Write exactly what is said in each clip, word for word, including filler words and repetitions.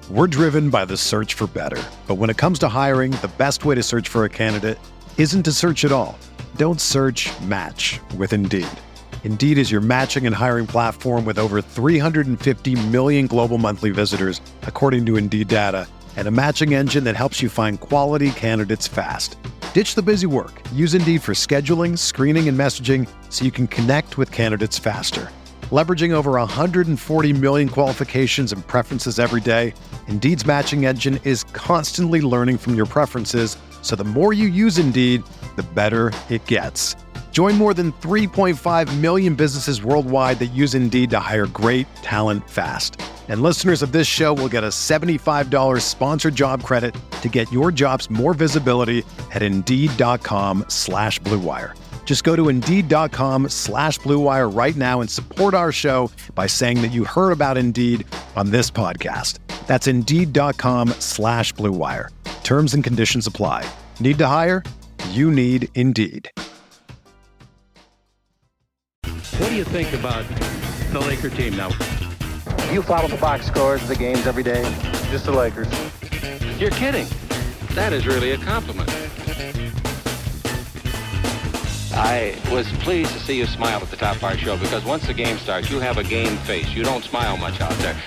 We're driven by the search for better. But when it comes to hiring, the best way to search for a candidate isn't to search at all. Don't search, match with Indeed. Indeed is your matching and hiring platform with over three hundred fifty million global monthly visitors, according to Indeed data, and a matching engine that helps you find quality candidates fast. Ditch the busy work. Use Indeed for scheduling, screening, and messaging so you can connect with candidates faster. Leveraging over one hundred forty million qualifications and preferences every day, Indeed's matching engine is constantly learning from your preferences, so the more you use Indeed, the better it gets. Join more than three point five million businesses worldwide that use Indeed to hire great talent fast. And listeners of this show will get a seventy-five dollars sponsored job credit to get your jobs more visibility at Indeed.com slash Blue Wire. Just go to Indeed.com slash Blue Wire right now and support our show by saying that you heard about Indeed on this podcast. That's Indeed.com slash Blue Wire. Terms and conditions apply. Need to hire? You need Indeed. What do you think about the Laker team now? You follow the box scores of the games every day? Just the Lakers. You're kidding. That is really a compliment. I was pleased to see you smile at the top of our show because once the game starts, you have a game face. You don't smile much out there.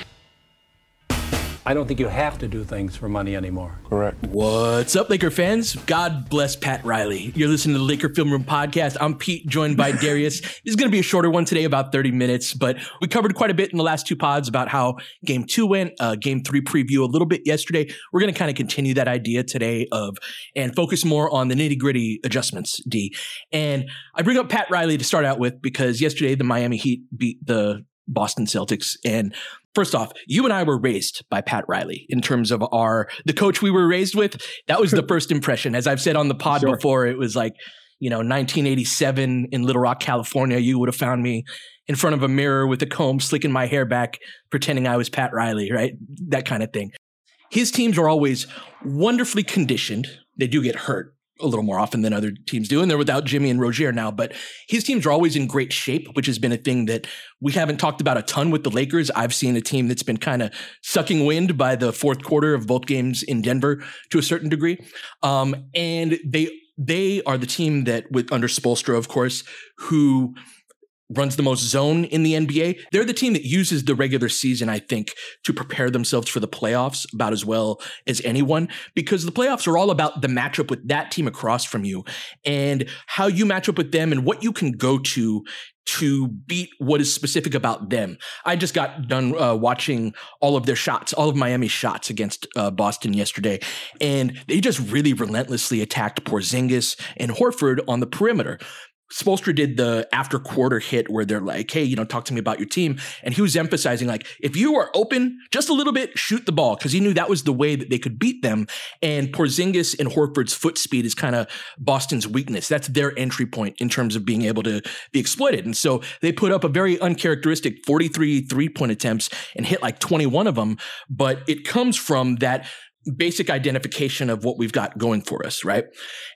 I don't think you have to do things for money anymore. Correct. What's up, Laker fans? God bless Pat Riley. You're listening to the Laker Film Room Podcast. I'm Pete, joined by Darius. This is going to be a shorter one today, about thirty minutes, but we covered quite a bit in the last two pods about how game two went, uh, game three preview a little bit yesterday. We're going to kind of continue that idea today of and focus more on the nitty gritty adjustments, D. And I bring up Pat Riley to start out with because yesterday the Miami Heat beat the Boston Celtics. And first off, you and I were raised by Pat Riley in terms of our, the coach we were raised with. That was the first impression. As I've said on the pod sure. before, it was like, you know, nineteen eighty-seven in Little Rock, California. You would have found me in front of a mirror with a comb, slicking my hair back, pretending I was Pat Riley, right? That kind of thing. His teams are always wonderfully conditioned. They do get hurt a little more often than other teams do, and they're without Jimmy and Rozier now, but his teams are always in great shape, which has been a thing that we haven't talked about a ton with the Lakers. I've seen a team that's been kind of sucking wind by the fourth quarter of both games in Denver to a certain degree. Um, and they they are the team that, with under Spoelstra, of course, who runs the most zone in the N B A. They're the team that uses the regular season, I think, to prepare themselves for the playoffs about as well as anyone, because the playoffs are all about the matchup with that team across from you and how you match up with them and what you can go to to beat what is specific about them. I just got done uh, watching all of their shots, all of Miami's shots against uh, Boston yesterday, and they just really relentlessly attacked Porzingis and Horford on the perimeter. Spoelstra did the after quarter hit where they're like, hey, you know, talk to me about your team. And he was emphasizing, like, if you are open just a little bit, shoot the ball, because he knew that was the way that they could beat them. And Porzingis and Horford's foot speed is kind of Boston's weakness. That's their entry point in terms of being able to be exploited. And so they put up a very uncharacteristic forty-three three-point attempts and hit like twenty-one of them. But it comes from that basic identification of what we've got going for us, right?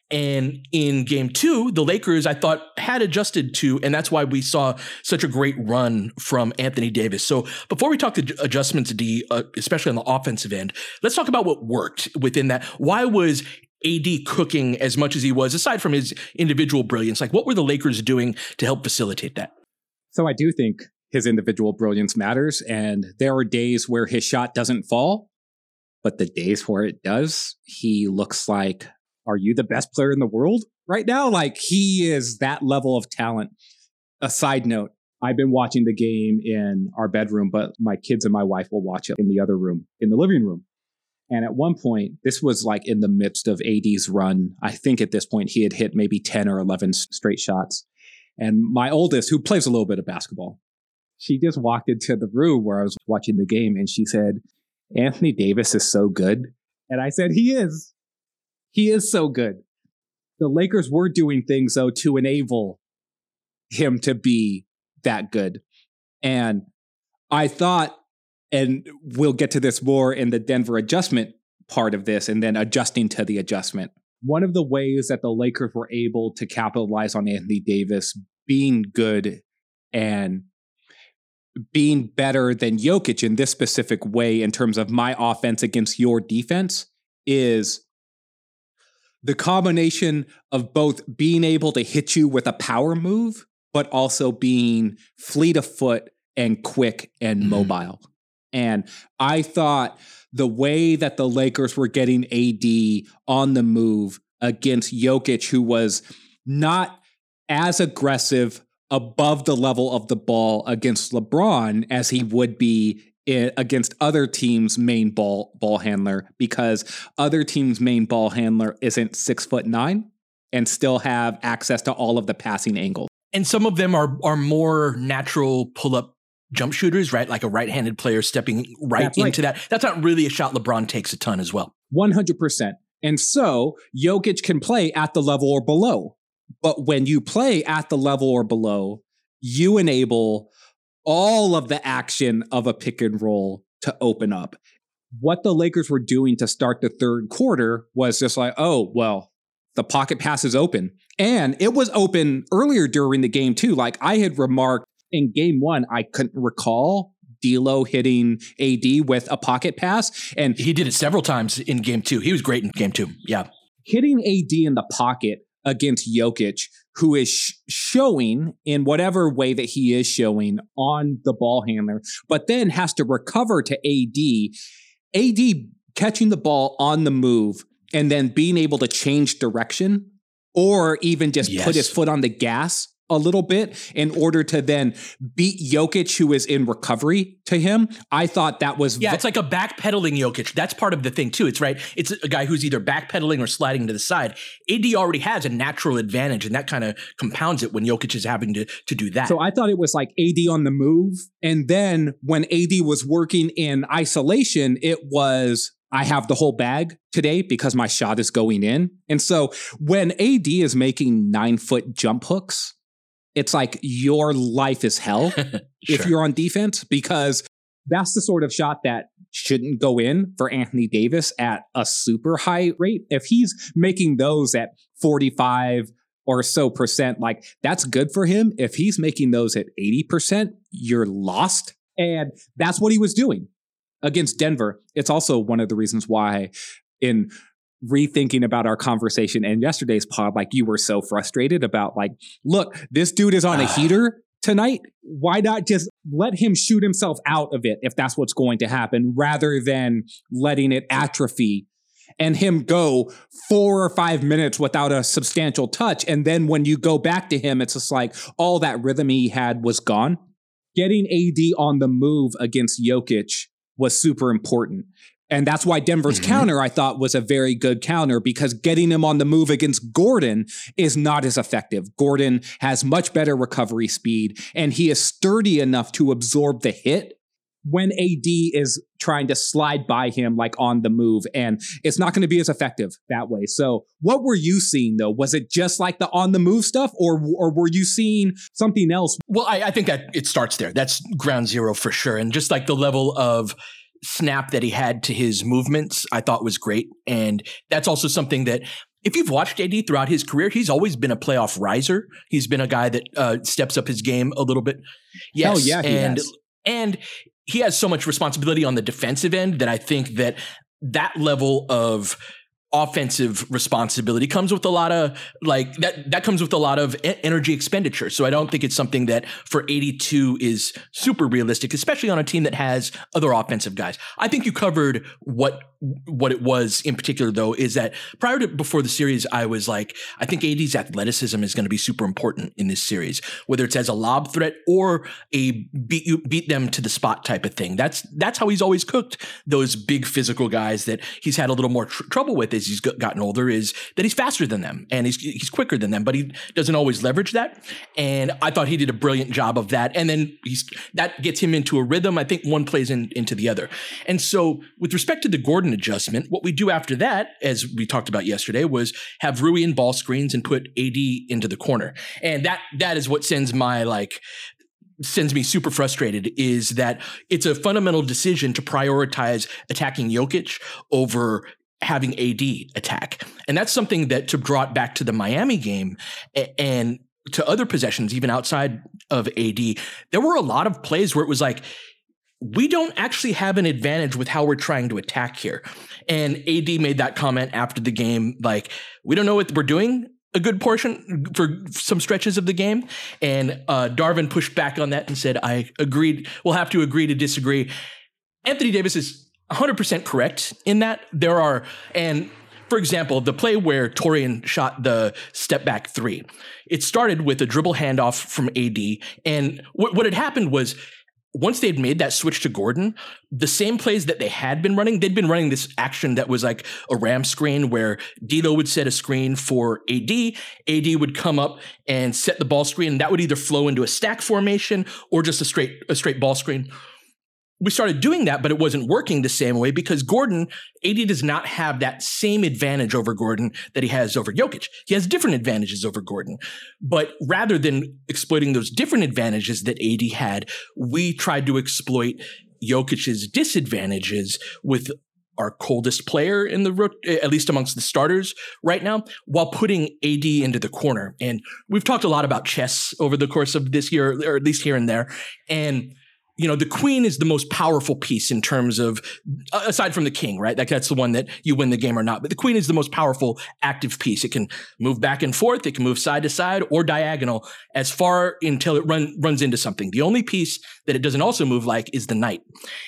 And in game two, the Lakers, I thought, had adjusted to, and that's why we saw such a great run from Anthony Davis. So before we talk to adjustments, D, uh, especially on the offensive end, let's talk about what worked within that. Why was A D cooking as much as he was, aside from his individual brilliance? Like, what were the Lakers doing to help facilitate that? So I do think his individual brilliance matters, and there are days where his shot doesn't fall, but the days where it does, he looks like, are you the best player in the world right now? Like, he is that level of talent. A side note, I've been watching the game in our bedroom, but my kids and my wife will watch it in the other room, in the living room. And at one point, this was like in the midst of A D's run. I think at this point, he had hit maybe ten or eleven straight shots. And my oldest, who plays a little bit of basketball, she just walked into the room where I was watching the game and she said, Anthony Davis is so good. And I said, he is. He is so good. The Lakers were doing things, though, to enable him to be that good. And I thought, and we'll get to this more in the Denver adjustment part of this, and then adjusting to the adjustment. One of the ways that the Lakers were able to capitalize on Anthony Davis being good and being better than Jokic in this specific way in terms of my offense against your defense is the combination of both being able to hit you with a power move, but also being fleet of foot and quick and mm-hmm. mobile. And I thought the way that the Lakers were getting A D on the move against Jokic, who was not as aggressive above the level of the ball against LeBron as he would be against other teams' main ball ball handler, because other teams' main ball handler isn't six foot nine and still have access to all of the passing angles. And some of them are are more natural pull-up jump shooters, right? Like a right-handed player stepping right That's into right. that. That's not really a shot LeBron takes a ton as well. one hundred percent. And so Jokic can play at the level or below. But when you play at the level or below, you enable all of the action of a pick and roll to open up. What the Lakers were doing to start the third quarter was just like, oh, well, the pocket pass is open. And it was open earlier during the game too. Like I had remarked in game one, I couldn't recall D'Lo hitting A D with a pocket pass. And he did it several times in game two. He was great in game two. Yeah. Hitting A D in the pocket against Jokic, who is sh- showing in whatever way that he is showing on the ball handler, but then has to recover to A D. A D catching the ball on the move and then being able to change direction or even just yes. put his foot on the gas a little bit in order to then beat Jokic, who is in recovery to him. I thought that was... Yeah, v- it's like a backpedaling Jokic. That's part of the thing too. It's right. It's a guy who's either backpedaling or sliding to the side. A D already has a natural advantage, and that kind of compounds it when Jokic is having to, to do that. So I thought it was like A D on the move. And then when A D was working in isolation, it was... I have the whole bag today because my shot is going in. And so when A D is making nine foot jump hooks, it's like your life is hell sure. if you're on defense, because that's the sort of shot that shouldn't go in for Anthony Davis at a super high rate. If he's making those at forty-five or so percent, like that's good for him. If he's making those at eighty percent, you're lost. And that's what he was doing against Denver. It's also one of the reasons why in rethinking about our conversation and yesterday's pod, like you were so frustrated about like, look, this dude is on a heater tonight. Why not just let him shoot himself out of it if that's what's going to happen, rather than letting it atrophy and him go four or five minutes without a substantial touch. And then when you go back to him, it's just like all that rhythm he had was gone. Getting A D on the move against Jokic was super important. And that's why Denver's mm-hmm. counter, I thought, was a very good counter, because getting him on the move against Gordon is not as effective. Gordon has much better recovery speed, and he is sturdy enough to absorb the hit when A D is trying to slide by him like on the move, and it's not going to be as effective that way. So what were you seeing, though? Was it just like the on the move stuff, or or were you seeing something else? Well, I, I think that it starts there. That's ground zero for sure. And just like the level of snap that he had to his movements, I thought was great. And that's also something that if you've watched A D throughout his career, he's always been a playoff riser. He's been a guy that uh, steps up his game a little bit. Yes. Hell yeah, he and, has. and he has so much responsibility on the defensive end that I think that that level of offensive responsibility comes with a lot of like that that comes with a lot of e- energy expenditure. So I don't think it's something that for eighty-two is super realistic, especially on a team that has other offensive guys. I think you covered what what it was in particular, though, is that prior to before the series, I was like, I think A D's athleticism is going to be super important in this series, whether it's as a lob threat or a beat you beat them to the spot type of thing. That's that's how he's always cooked those big physical guys that he's had a little more tr- trouble with as he's gotten older, is that he's faster than them and he's he's quicker than them, but he doesn't always leverage that. And I thought he did a brilliant job of that. And then he's that gets him into a rhythm. I think one plays in, into the other. And so with respect to the Gordon adjustment, what we do after that, as we talked about yesterday, was have Rui in ball screens and put A D into the corner. And that that is what sends my like sends me super frustrated, is that it's a fundamental decision to prioritize attacking Jokic over having A D attack. And that's something that, to draw it back to the Miami game and to other possessions, even outside of A D, there were a lot of plays where it was like, we don't actually have an advantage with how we're trying to attack here. And A D made that comment after the game, like, we don't know what we're doing a good portion for some stretches of the game. And uh, Darvin pushed back on that and said, I agreed. We'll have to agree to disagree. Anthony Davis is one hundred percent correct in that. There are, and for example, the play where Taurean shot the step back three, it started with a dribble handoff from A D. And what, what had happened was, once they'd made that switch to Gordon, the same plays that they had been running, they'd been running this action that was like a ram screen where D'Lo would set a screen for A D. A D would come up and set the ball screen, and that would either flow into a stack formation or just a straight a straight ball screen. We started doing that, but it wasn't working the same way because Gordon, A D does not have that same advantage over Gordon that he has over Jokic. He has different advantages over Gordon. But rather than exploiting those different advantages that A D had, we tried to exploit Jokic's disadvantages with our coldest player in the, at least amongst the starters right now, while putting A D into the corner. And we've talked a lot about chess over the course of this year, or at least here and there. And you know, the queen is the most powerful piece in terms of, aside from the king, right? Like that's the one that you win the game or not. But the queen is the most powerful active piece. It can move back and forth. It can move side to side or diagonal as far until it run, runs into something. The only piece that it doesn't also move like is the knight.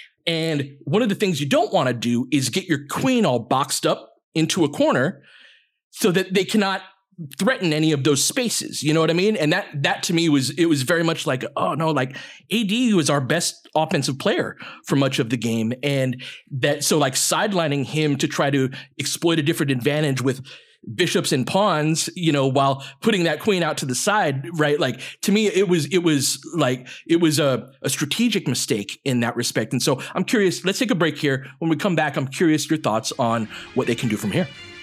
And one of the things you don't want to do is get your queen all boxed up into a corner so that they cannot threaten any of those spaces. You know what I mean? And that, that to me was, it was very much like, oh no, like A D was our best offensive player for much of the game. And that, so like sidelining him to try to exploit a different advantage with bishops and pawns, you know, while putting that queen out to the side, right? Like to me, it was, it was like, it was a, a strategic mistake in that respect. And so I'm curious, let's take a break here. When we come back, I'm curious your thoughts on what they can do from here.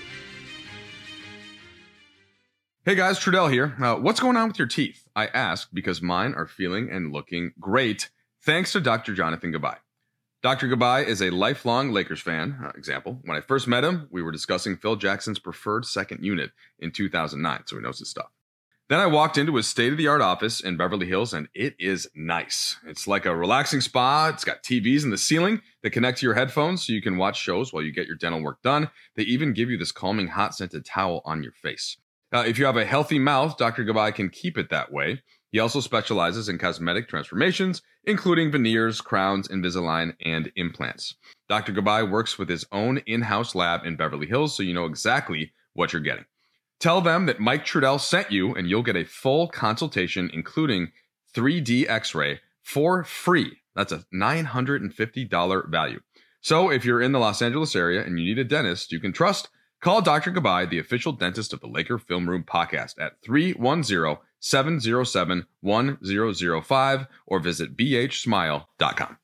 Hey guys, Trudell here. Uh, what's going on with your teeth? I ask because mine are feeling and looking great, thanks to Doctor Jonathan Gabay. Doctor Gabay is a lifelong Lakers fan. Uh, example, when I first met him, we were discussing Phil Jackson's preferred second unit in two thousand nine, so he knows his stuff. Then I walked into his state-of-the-art office in Beverly Hills, and it is nice. It's like a relaxing spa. It's got T Vs in the ceiling that connect to your headphones so you can watch shows while you get your dental work done. They even give you this calming, hot-scented towel on your face. Uh, if you have a healthy mouth, Doctor Gabay can keep it that way. He also specializes in cosmetic transformations, including veneers, crowns, Invisalign, and implants. Doctor Gabay works with his own in-house lab in Beverly Hills, so you know exactly what you're getting. Tell them that Mike Trudell sent you, and you'll get a full consultation, including three D X-ray, for free. That's a nine hundred fifty dollars value. So if you're in the Los Angeles area and you need a dentist you can trust, call Doctor Gabay, the official dentist of the Laker Film Room podcast, at three one zero, seven zero seven, one zero zero five or visit b h smile dot com.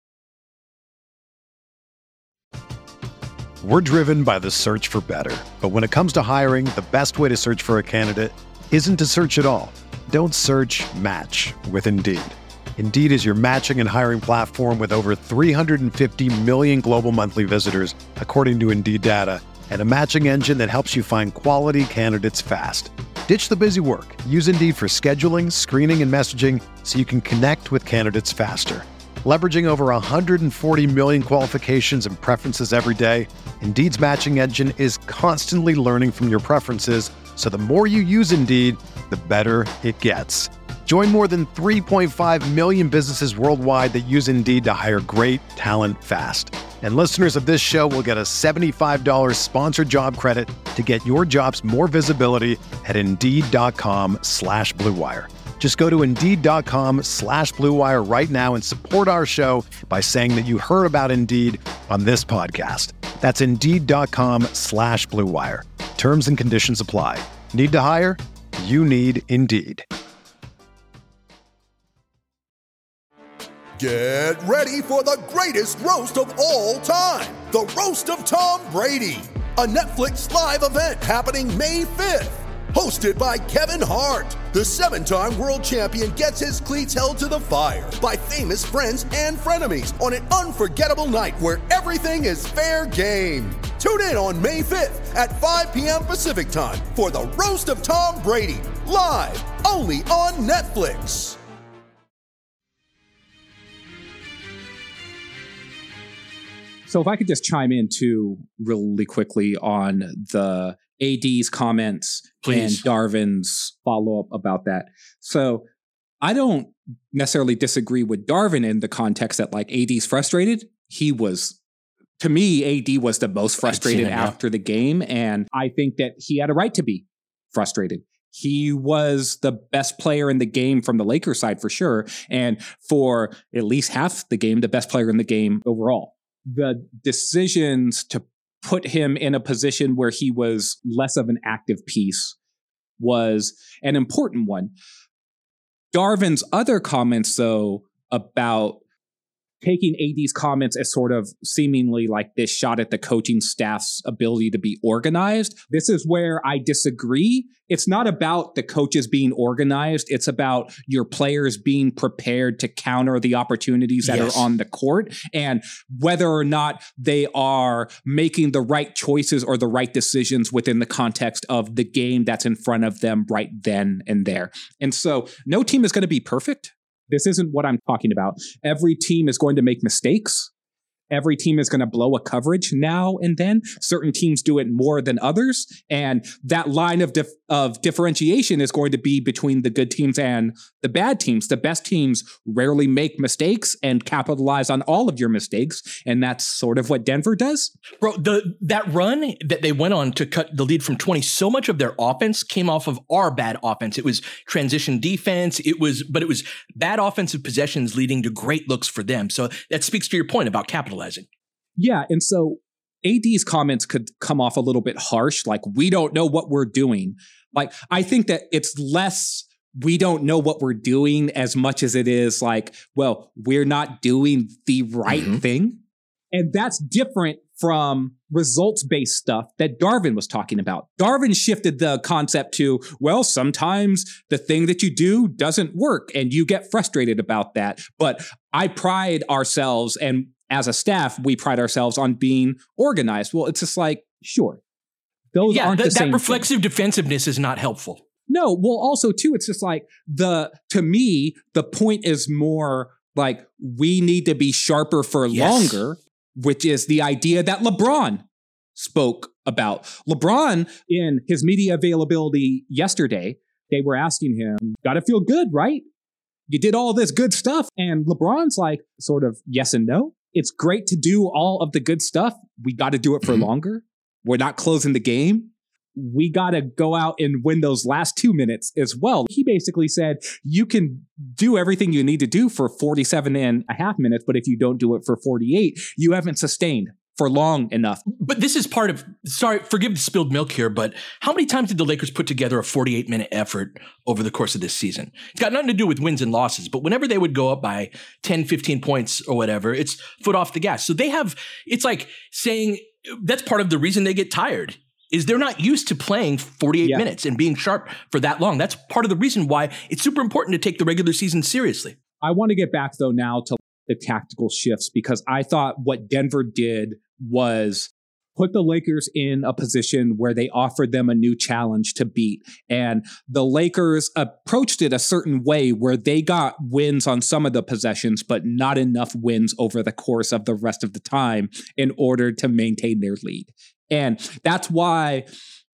We're driven by the search for better. But when it comes to hiring, the best way to search for a candidate isn't to search at all. Don't search, match with Indeed. Indeed is your matching and hiring platform with over three hundred fifty million global monthly visitors, according to Indeed data, and a matching engine that helps you find quality candidates fast. Ditch the busy work. Use Indeed for scheduling, screening, and messaging so you can connect with candidates faster. Leveraging over one hundred forty million qualifications and preferences every day, Indeed's matching engine is constantly learning from your preferences, so the more you use Indeed, the better it gets. Join more than three point five million businesses worldwide that use Indeed to hire great talent fast. And listeners of this show will get a seventy-five dollars sponsored job credit to get your jobs more visibility at Indeed.com slash Blue Wire. Just go to Indeed.com slash Blue Wire right now and support our show by saying that you heard about Indeed on this podcast. That's Indeed.com slash Blue Wire. Terms and conditions apply. Need to hire? You need Indeed. Get ready for the greatest roast of all time, the Roast of Tom Brady, a Netflix live event happening May fifth. Hosted by Kevin Hart, the seven-time world champion gets his cleats held to the fire by famous friends and frenemies on an unforgettable night where everything is fair game. Tune in on May fifth at five p.m. Pacific time for the Roast of Tom Brady, live only on Netflix. So if I could just chime in too really quickly on the A D's comments Please. and Darvin's follow-up about that. So I don't necessarily disagree with Darvin in the context that like A D's frustrated. He was, to me, A D was the most frustrated it, yeah. after the game. And I think that he had a right to be frustrated. He was the best player in the game from the Lakers side for sure. And for at least half the game, the best player in the game overall. The decisions to put him in a position where he was less of an active piece was an important one. Darvin's other comments, though, about taking A D's comments as sort of seemingly like this shot at the coaching staff's ability to be organized. This is where I disagree. It's not about the coaches being organized. It's about your players being prepared to counter the opportunities that yes. are on the court and whether or not they are making the right choices or the right decisions within the context of the game that's in front of them right then and there. And so no team is going to be perfect. This isn't what I'm talking about. Every team is going to make mistakes. Every team is going to blow a coverage now and then. Certain teams do it more than others. And that line of dif- of differentiation is going to be between the good teams and the bad teams. The best teams rarely make mistakes and capitalize on all of your mistakes. And that's sort of what Denver does. Bro, the that run that they went on to cut the lead from twenty, so much of their offense came off of our bad offense. It was transition defense. It was, but it was bad offensive possessions leading to great looks for them. So that speaks to your point about capitalizing. Yeah, and so A D's comments could come off a little bit harsh, like, we don't know what we're doing. Like, I think that it's less, we don't know what we're doing as much as it is like, well, we're not doing the right mm-hmm. thing. And that's different from results-based stuff that Darvin was talking about. Darvin shifted the concept to, well, sometimes the thing that you do doesn't work and you get frustrated about that. But I pride ourselves, and as a staff, we pride ourselves on being organized. Well, it's just like, sure. Those yeah, aren't th- the same that reflexive thing. defensiveness is not helpful. No, well, also, too, it's just like, the to me, the point is more like, we need to be sharper for yes. longer, which is the idea that LeBron spoke about. LeBron, in his media availability yesterday, they were asking him, gotta feel good, right? You did all this good stuff. And LeBron's like, sort of yes and no. It's great to do all of the good stuff. We got to do it for longer. We're not closing the game. We got to go out and win those last two minutes as well. He basically said, you can do everything you need to do for forty-seven and a half minutes, but if you don't do it for forty-eight, you haven't sustained for long enough. But this is part of, sorry, forgive the spilled milk here, but how many times did the Lakers put together a forty-eight minute effort over the course of this season? It's got nothing to do with wins and losses, but whenever they would go up by ten, fifteen points or whatever, it's foot off the gas. So they have, it's like saying that's part of the reason they get tired is they're not used to playing forty-eight yeah. minutes and being sharp for that long. That's part of the reason why it's super important to take the regular season seriously. I want to get back though now to the tactical shifts, because I thought what Denver did was put the Lakers in a position where they offered them a new challenge to beat. And the Lakers approached it a certain way where they got wins on some of the possessions, but not enough wins over the course of the rest of the time in order to maintain their lead. And that's why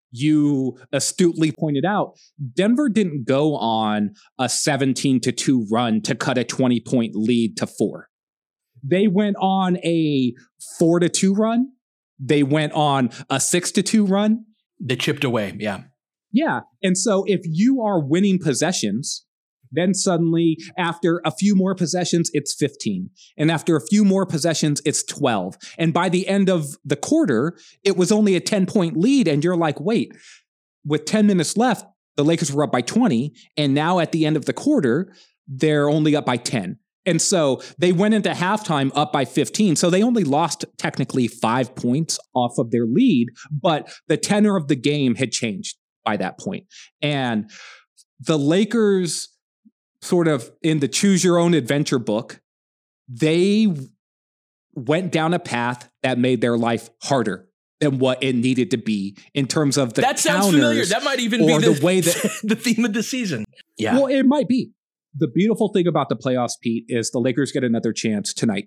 you astutely pointed out, Denver didn't go on a seventeen to two run to cut a twenty point lead to four. They went on a four to two run. They went on a six to two run. They chipped away. Yeah. Yeah. And so if you are winning possessions, then suddenly after a few more possessions, it's fifteen. And after a few more possessions, it's twelve. And by the end of the quarter, it was only a ten point lead. And you're like, wait, with ten minutes left, the Lakers were up by twenty. And now at the end of the quarter, they're only up by ten. And so they went into halftime up by fifteen. So they only lost technically five points off of their lead, but the tenor of the game had changed by that point. And the Lakers, sort of in the choose your own adventure book, they went down a path that made their life harder than what it needed to be in terms of the that sounds counters familiar. That might even be the, the way that the theme of the season. Yeah. Well, it might be. The beautiful thing about the playoffs, Pete, is the Lakers get another chance tonight.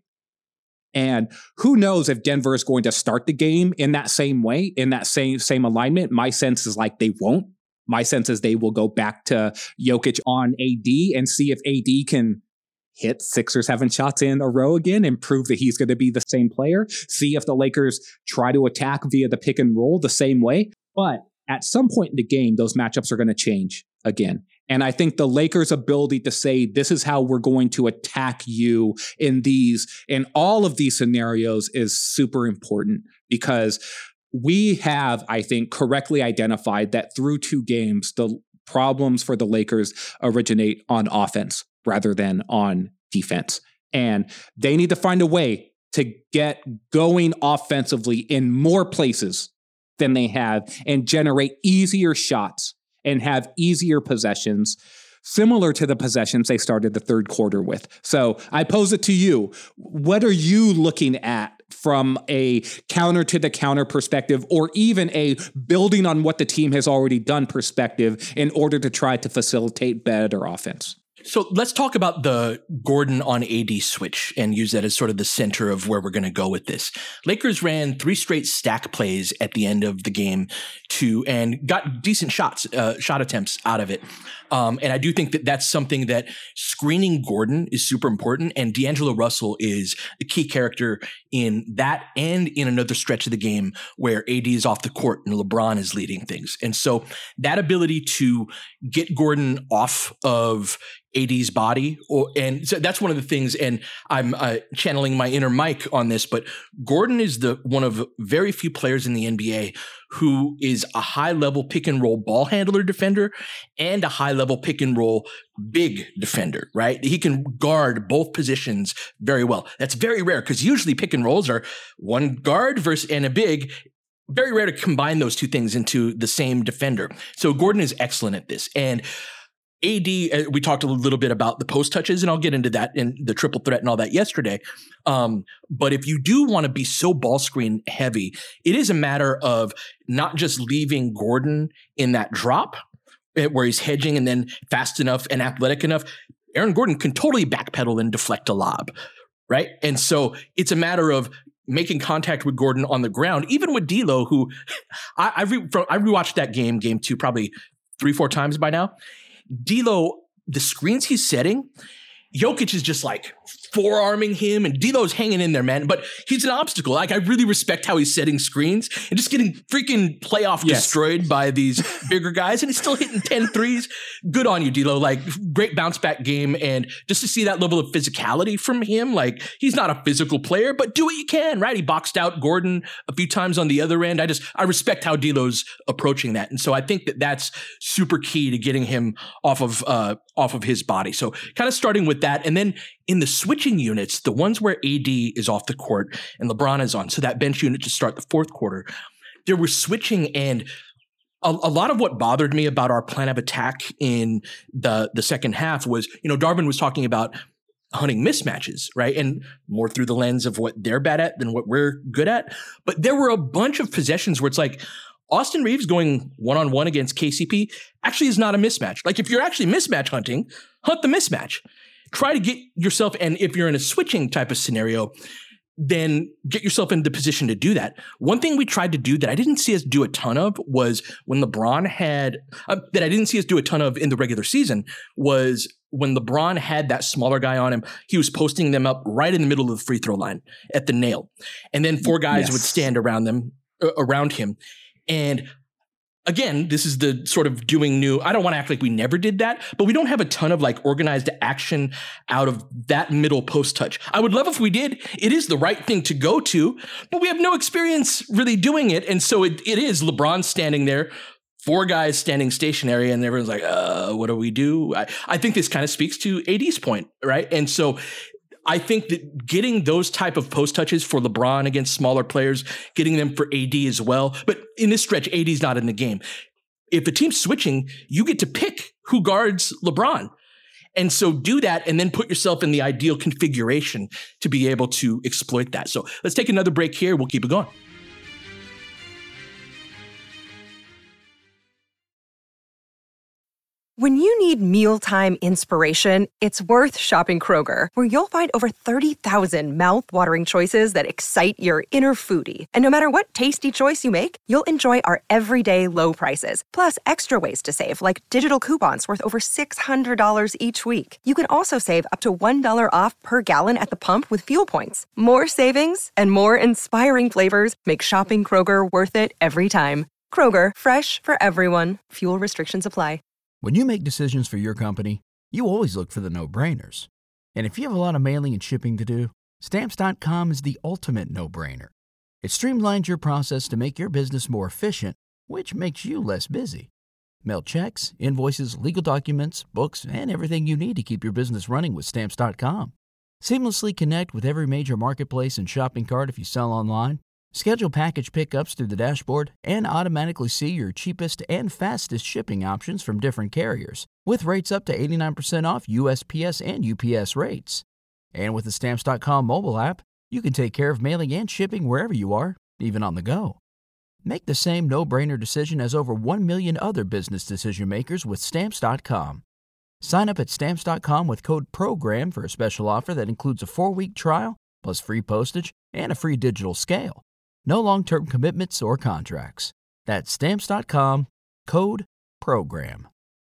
And who knows if Denver is going to start the game in that same way, in that same same alignment. My sense is like they won't. My sense is they will go back to Jokic on A D and see if A D can hit six or seven shots in a row again and prove that he's going to be the same player. See if the Lakers try to attack via the pick and roll the same way. But at some point in the game, those matchups are going to change again. And I think the Lakers' ability to say, this is how we're going to attack you in these, in all of these scenarios is super important, because we have, I think, correctly identified that through two games, the problems for the Lakers originate on offense rather than on defense. And they need to find a way to get going offensively in more places than they have and generate easier shots and have easier possessions, similar to the possessions they started the third quarter with. So I pose it to you. What are you looking at from a counter to the counter perspective, or even a building on what the team has already done perspective in order to try to facilitate better offense? So let's talk about the Gordon on A D switch and use that as sort of the center of where we're going to go with this. Lakers ran three straight stack plays at the end of the game to and got decent shots, uh, shot attempts out of it. Um, and I do think that that's something that screening Gordon is super important. And D'Angelo Russell is a key character in that and in another stretch of the game where A D is off the court and LeBron is leading things. And so that ability to get Gordon off of A D's body, or, and so that's one of the things, and I'm uh, channeling my inner Mike on this, but Gordon is the one of very few players in the N B A who is a high-level pick-and-roll ball handler defender and a high-level pick-and-roll big defender, right? He can guard both positions very well. That's very rare, because usually pick-and-rolls are one guard versus and a big. Very rare to combine those two things into the same defender. So Gordon is excellent at this. And A D, uh, we talked a little bit about the post touches, and I'll get into that in the triple threat and all that yesterday. Um, but if you do want to be so ball screen heavy, it is a matter of not just leaving Gordon in that drop where he's hedging and then fast enough and athletic enough. Aaron Gordon can totally backpedal and deflect a lob, right? And so it's a matter of making contact with Gordon on the ground, even with D'Lo, who I, I, re, from, I rewatched that game, game two, probably three, four times by now. D'Lo, the screens he's setting, Jokic is just like forearming him, and D'Lo's hanging in there, man. But he's an obstacle. Like, I really respect how he's setting screens and just getting freaking playoff yes. destroyed by these bigger guys, and he's still hitting ten threes. Good on you, D'Lo. Like, great bounce back game, and just to see that level of physicality from him, like, he's not a physical player, but do what you can, right? He boxed out Gordon a few times on the other end. I just, I respect how D'Lo's approaching that, and so I think that that's super key to getting him off of uh, off of his body. So kind of starting with that, and then in the switching units, the ones where A D is off the court and LeBron is on, so that bench unit to start the fourth quarter, there was switching, and a, a lot of what bothered me about our plan of attack in the, the second half was, you know, Darvin was talking about hunting mismatches, right? And more through the lens of what they're bad at than what we're good at. But there were a bunch of possessions where it's like, Austin Reeves going one-on-one against K C P actually is not a mismatch. Like, if you're actually mismatch hunting, hunt the mismatch. Try to get yourself, and if you're in a switching type of scenario, then get yourself in the position to do that. One thing we tried to do that I didn't see us do a ton of was when LeBron had, uh, that I didn't see us do a ton of in the regular season was when LeBron had that smaller guy on him, he was posting them up right in the middle of the free throw line at the nail. And then four guys yes. would stand around them, uh, around him. And again, this is the sort of doing new, I don't want to act like we never did that, but we don't have a ton of like organized action out of that middle post touch. I would love if we did. It is the right thing to go to, but we have no experience really doing it. And so it, it is LeBron standing there, four guys standing stationary, and everyone's like, uh, what do we do? I, I think this kind of speaks to A D's point, right? And so I think that getting those type of post touches for LeBron against smaller players, getting them for A D as well. But in this stretch, A D's not in the game. If the team's switching, you get to pick who guards LeBron. And so do that and then put yourself in the ideal configuration to be able to exploit that. So let's take another break here. We'll keep it going. When you need mealtime inspiration, it's worth shopping Kroger, where you'll find over thirty thousand mouth-watering choices that excite your inner foodie. And no matter what tasty choice you make, you'll enjoy our everyday low prices, plus extra ways to save, like digital coupons worth over six hundred dollars each week. You can also save up to one dollar off per gallon at the pump with fuel points. More savings and more inspiring flavors make shopping Kroger worth it every time. Kroger, fresh for everyone. Fuel restrictions apply. When you make decisions for your company, you always look for the no-brainers. And if you have a lot of mailing and shipping to do, Stamps dot com is the ultimate no-brainer. It streamlines your process to make your business more efficient, which makes you less busy. Mail checks, invoices, legal documents, books, and everything you need to keep your business running with Stamps dot com. Seamlessly connect with every major marketplace and shopping cart if you sell online. Schedule package pickups through the dashboard and automatically see your cheapest and fastest shipping options from different carriers, with rates up to eighty-nine percent off U S P S and U P S rates. And with the Stamps dot com mobile app, you can take care of mailing and shipping wherever you are, even on the go. Make the same no-brainer decision as over one million other business decision makers with Stamps dot com. Sign up at Stamps dot com with code PROGRAM for a special offer that includes a four-week trial, plus free postage and a free digital scale. No long-term commitments or contracts. That's Stamps dot com, code PROGRAM.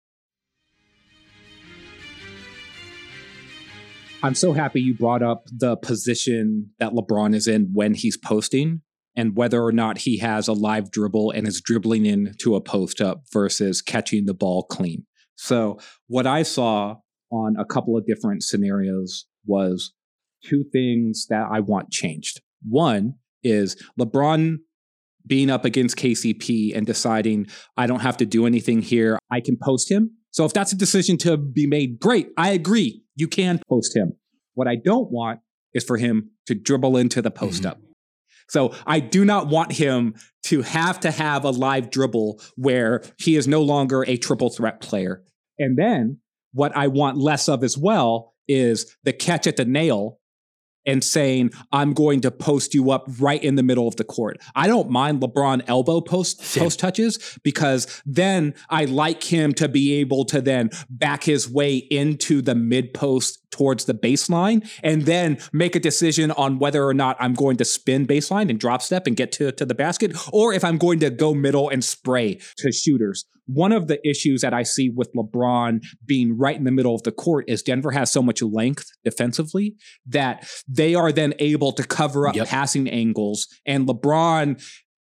I'm so happy you brought up the position that LeBron is in when he's posting and whether or not he has a live dribble and is dribbling into a post-up versus catching the ball clean. So what I saw on a couple of different scenarios was two things that I want changed. One is LeBron being up against K C P and deciding, I don't have to do anything here. I can post him. So if that's a decision to be made, great. I agree. You can post him. What I don't want is for him to dribble into the post-up. Mm-hmm. So I do not want him to have to have a live dribble where he is no longer a triple threat player. And then what I want less of as well is the catch at the nail and saying, I'm going to post you up right in the middle of the court. I don't mind LeBron elbow post post touches because then I like him to be able to then back his way into the mid post towards the baseline and then make a decision on whether or not I'm going to spin baseline and drop step and get to, to the basket, or if I'm going to go middle and spray to shooters. One of the issues that I see with LeBron being right in the middle of the court is Denver has so much length defensively that they are then able to cover up yep. passing angles, and LeBron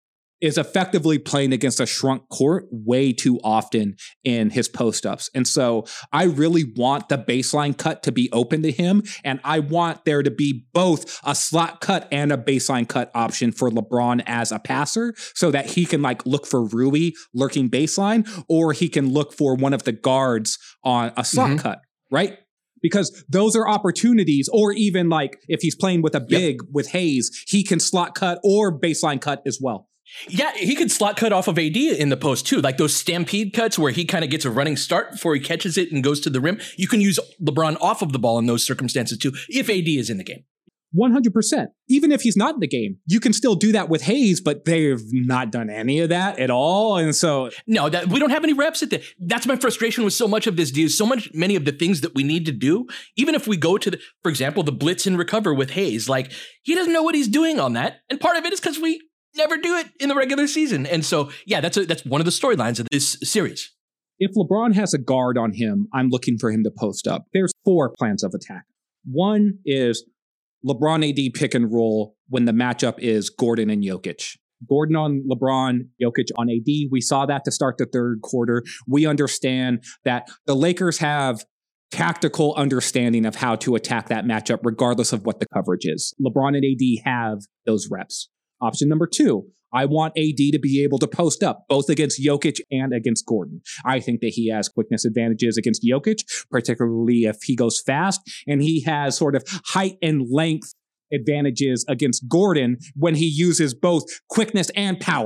is effectively playing against a shrunk court way too often in his post-ups. And so I really want the baseline cut to be open to him, and I want there to be both a slot cut and a baseline cut option for LeBron as a passer so that he can like look for Rui lurking baseline, or he can look for one of the guards on a slot mm-hmm. cut, right? Because those are opportunities, or even like if he's playing with a big yep. with Hayes, he can slot cut or baseline cut as well. Yeah, he could slot cut off of A D in the post too, like those stampede cuts where he kind of gets a running start before he catches it and goes to the rim. You can use LeBron off of the ball in those circumstances too, if A D is in the game. one hundred percent. Even if he's not in the game, you can still do that with Hayes, but they've not done any of that at all. And so no, that we don't have any reps at that. That's my frustration with so much of this, dude. So much, many of the things that we need to do, even if we go to the, for example, the blitz and recover with Hayes, like he doesn't know what he's doing on that. And part of it is because we never do it in the regular season. And so, yeah, that's a, that's one of the storylines of this series. If LeBron has a guard on him, I'm looking for him to post up. There's four plans of attack. One is LeBron A D pick and roll when the matchup is Gordon and Jokic. Gordon on LeBron, Jokic on A D. We saw that to start the third quarter. We understand that the Lakers have tactical understanding of how to attack that matchup regardless of what the coverage is. LeBron and A D have those reps. Option number two, I want A D to be able to post up both against Jokic and against Gordon. I think that he has quickness advantages against Jokic, particularly if he goes fast, and he has sort of height and length advantages against Gordon when he uses both quickness and power.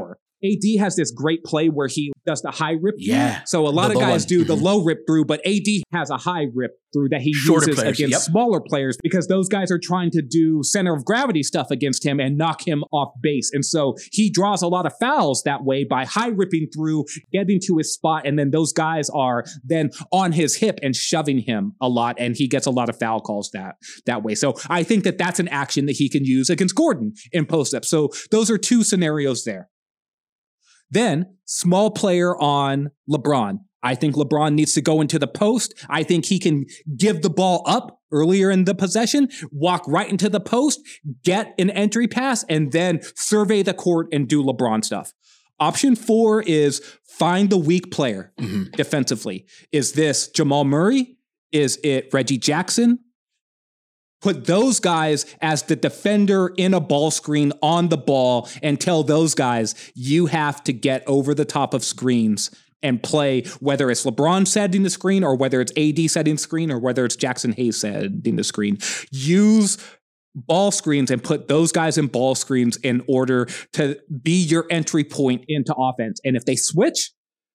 A D has this great play where he does the high rip through. Yeah. So a lot The of low guys one. do the Mhm. low rip through, but A D has a high rip through that he Shorter uses players, against yep. smaller players because those guys are trying to do center of gravity stuff against him and knock him off base. And so he draws a lot of fouls that way by high ripping through, getting to his spot, and then those guys are then on his hip and shoving him a lot, and he gets a lot of foul calls that that way. So I think that that's an action that he can use against Gordon in post-up. So those are two scenarios there. Then, small player on LeBron. I think LeBron needs to go into the post. I think he can give the ball up earlier in the possession, walk right into the post, get an entry pass, and then survey the court and do LeBron stuff. Option four is find the weak player mm-hmm. defensively. Is this Jamal Murray? Is it Reggie Jackson? Put those guys as the defender in a ball screen on the ball and tell those guys you have to get over the top of screens and play, whether it's LeBron setting the screen or whether it's A D setting the screen or whether it's Jackson Hayes setting the screen. Use ball screens and put those guys in ball screens in order to be your entry point into offense. And if they switch,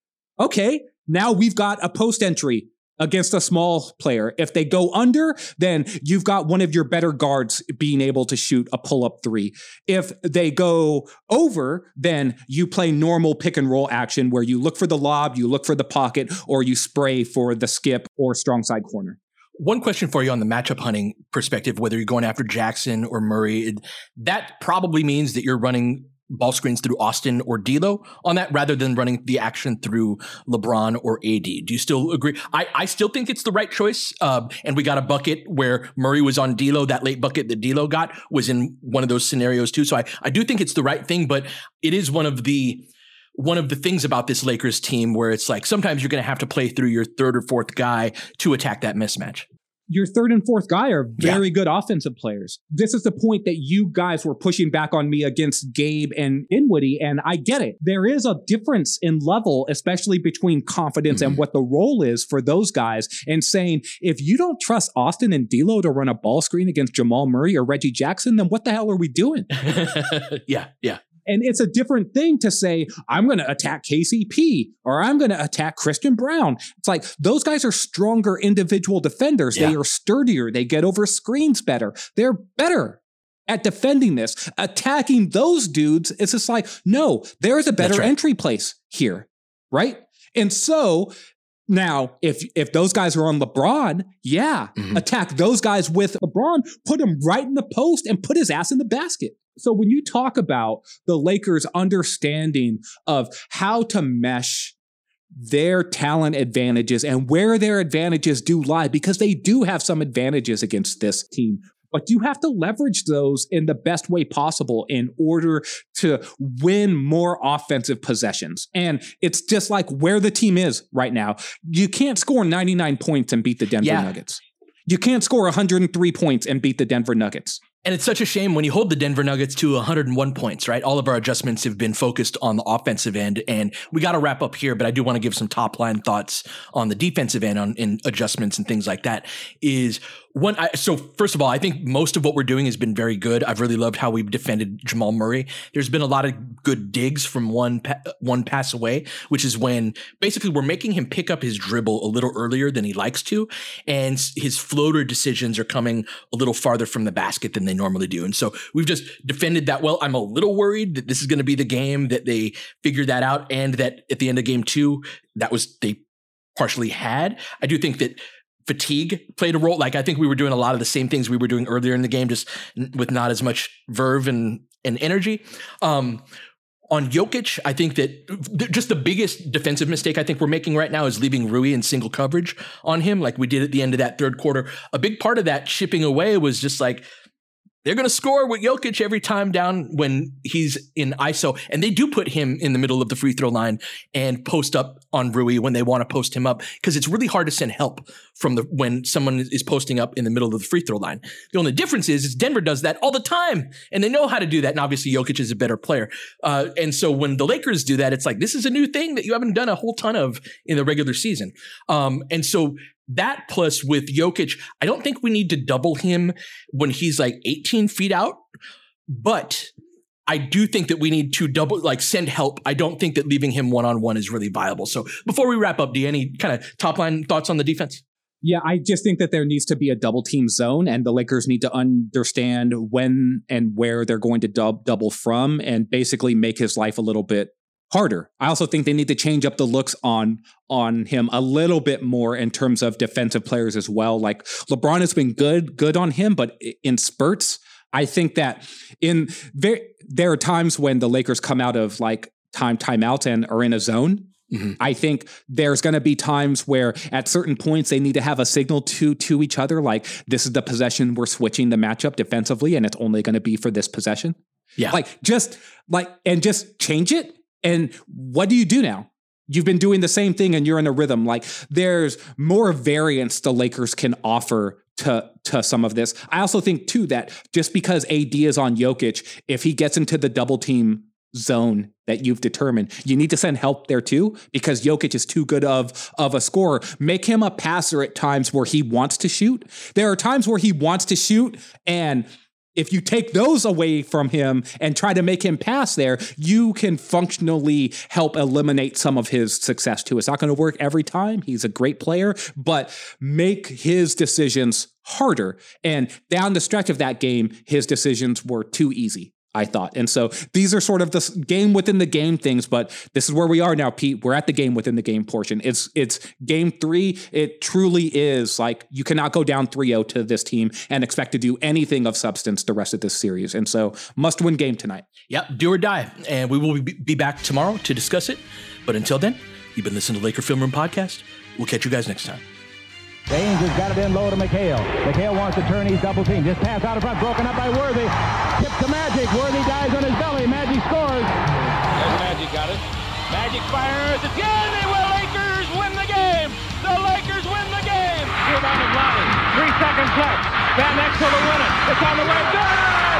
okay, now we've got a post entry against a small player. If they go under, then you've got one of your better guards being able to shoot a pull-up three. If they go over, then you play normal pick and roll action where you look for the lob, you look for the pocket, or you spray for the skip or strong side corner. One question for you on the matchup hunting perspective, whether you're going after Jackson or Murray, that probably means that you're running ball screens through Austin or D'Lo on that rather than running the action through LeBron or A D. Do you still agree? I, I still think it's the right choice. Uh, and we got a bucket where Murray was on D'Lo. That late bucket that D'Lo got was in one of those scenarios too. So I, I do think it's the right thing, but it is one of the one of the things about this Lakers team where it's like sometimes you're going to have to play through your third or fourth guy to attack that mismatch. Your third and fourth guy are very yeah. good offensive players. This is the point that you guys were pushing back on me against Gabe and Dinwiddie, and I get it. There is a difference in level, especially between confidence mm-hmm. and what the role is for those guys, and saying, if you don't trust Austin and D'Lo to run a ball screen against Jamal Murray or Reggie Jackson, then what the hell are we doing? yeah, yeah. And it's a different thing to say, I'm going to attack K C P or I'm going to attack Christian Brown. It's like those guys are stronger individual defenders. Yeah. They are sturdier. They get over screens better. They're better at defending this. Attacking those dudes, it's just like, no, there's a better right. entry place here, right? And so now, if if those guys are on LeBron, yeah, mm-hmm. attack those guys with LeBron, put him right in the post and put his ass in the basket. So when you talk about the Lakers' understanding of how to mesh their talent advantages and where their advantages do lie, because they do have some advantages against this team, but you have to leverage those in the best way possible in order to win more offensive possessions. And it's just like where the team is right now. You can't score ninety-nine points and beat the Denver yeah. Nuggets. You can't score one hundred three points and beat the Denver Nuggets. And it's such a shame when you hold the Denver Nuggets to one hundred one points, right? All of our adjustments have been focused on the offensive end, and we got to wrap up here, but I do want to give some top line thoughts on the defensive end on in adjustments and things like that. Is one, I, so first of all, I think most of what we're doing has been very good. I've really loved how we've defended Jamal Murray. There's been a lot of good digs from one pa- one pass away, which is when basically we're making him pick up his dribble a little earlier than he likes to, and his floater decisions are coming a little farther from the basket than they normally do. And so we've just defended that well. I'm a little worried that this is going to be the game that they figure that out, and that at the end of game two, that was they partially had. I do think that fatigue played a role. Like I think we were doing a lot of the same things we were doing earlier in the game, just with not as much verve and, and energy. Um, on Jokic, I think that th- just the biggest defensive mistake I think we're making right now is leaving Rui in single coverage on him, like we did at the end of that third quarter. A big part of that chipping away was just like, they're going to score with Jokic every time down when he's in I S O. And they do put him in the middle of the free throw line and post up on Rui when they want to post him up, because it's really hard to send help from the when someone is posting up in the middle of the free throw line. The only difference is, is Denver does that all the time, and they know how to do that. And obviously Jokic is a better player. Uh, and so when the Lakers do that, it's like, this is a new thing that you haven't done a whole ton of in the regular season. Um, and so that plus with Jokic, I don't think we need to double him when he's like eighteen feet out, but I do think that we need to double, like send help. I don't think that leaving him one-on-one is really viable. So before we wrap up, do you any kind of top line thoughts on the defense? Yeah, I just think that there needs to be a double team zone, and the Lakers need to understand when and where they're going to dub, double from and basically make his life a little bit harder. I also think they need to change up the looks on on him a little bit more in terms of defensive players as well. Like LeBron has been good, good on him, but in spurts, I think that in there, there are times when the Lakers come out of like time timeouts and are in a zone. Mm-hmm. I think there's going to be times where at certain points they need to have a signal to to each other, like this is the possession we're switching the matchup defensively, and it's only going to be for this possession. Yeah, like just like and just change it. And what do you do now? You've been doing the same thing, and you're in a rhythm. Like there's more variance the Lakers can offer to to some of this. I also think too that just because A D is on Jokic, if he gets into the double team zone that you've determined, you need to send help there too, because Jokic is too good of of a scorer. Make him a passer at times where he wants to shoot. There are times where he wants to shoot, and if you take those away from him and try to make him pass there, you can functionally help eliminate some of his success too. It's not going to work every time. He's a great player, but make his decisions harder. And down the stretch of that game, his decisions were too easy, I thought. And so these are sort of the game within the game things, but this is where we are now, Pete. We're at the game within the game portion. It's it's game three. It truly is like you cannot go down three oh to this team and expect to do anything of substance the rest of this series. And so must win game tonight. Yep, do or die. And we will be back tomorrow to discuss it. But until then, you've been listening to Laker Film Room Podcast. We'll catch you guys next time. James has got it in low to McHale. McHale wants to turn. He's double team. Just pass out in front. Broken up by Worthy. Tip to Magic. Worthy dies on his belly. Magic scores. There's Magic got it. Magic fires. It's good. They will. Lakers win the game. The Lakers win the game. Rebound is Lonnie. Three seconds left. Van Exel to win it. It's on the way. Good.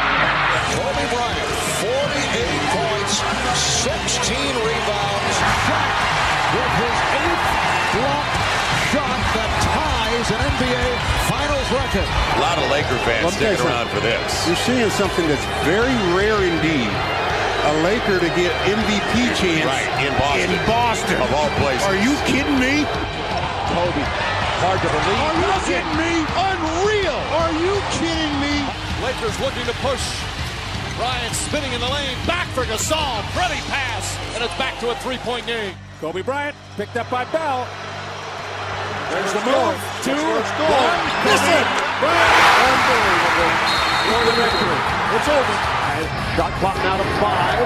Kobe Bryant, forty-eight points, sixteen rebounds. Shot with his eighth block shot that ties an N B A Finals record. A lot of Laker fans well, sticking around for this. You're seeing something that's very rare indeed. A Laker to get M V P chance right, in Boston. In Boston. Of all places. Are you kidding me? Kobe, hard to believe. Are you kidding me? Unreal. Are you kidding me? Lakers looking to push. Bryant spinning in the lane. Back for Gasol. Pretty pass. And it's back to a three-point game. Kobe Bryant picked up by Bell. There's the move. Two, one. Miss it. Unbelievable. For the victory. It's over. Shot clock now to five.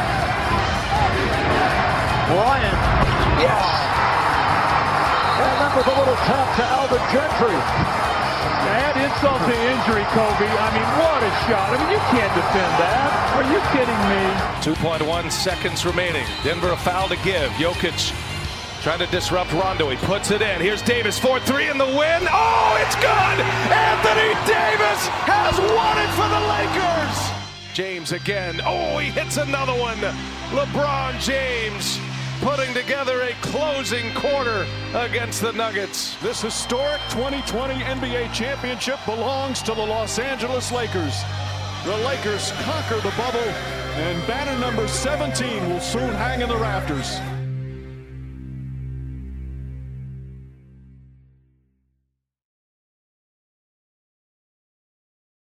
Bryant. Yes. And that was a little tap to Alvin Gentry. Add insult to injury, Kobe. I mean, what a shot. I mean, you can't defend that. Are you kidding me? two point one seconds remaining. Denver a foul to give. Jokic trying to disrupt Rondo. He puts it in. Here's Davis, four three in the win. Oh, it's good! Anthony Davis has won it for the Lakers! James again. Oh, he hits another one. LeBron James putting together a closing quarter against the Nuggets. This historic twenty twenty N B A championship belongs to the Los Angeles Lakers. The Lakers conquer the bubble, and banner number seventeen will soon hang in the rafters.